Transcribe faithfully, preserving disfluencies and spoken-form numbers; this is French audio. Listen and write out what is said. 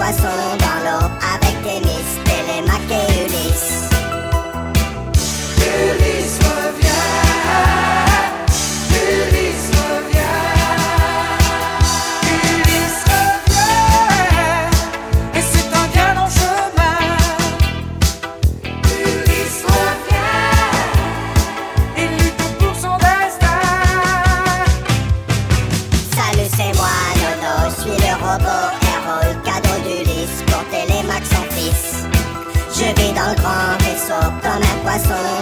poissons dans l'eau avec Thémis, Télémaque et Ulysse. Ulysse revient, Ulysse revient, Ulysse revient, et c'est un bien long chemin. Ulysse revient, il lutte pour son destin. Salut, c'est moi, Nono, je suis le robot héros, le cadeau d'Ulysse pour Télémaque son fils. Je vis dans le grand vaisseau comme un poisson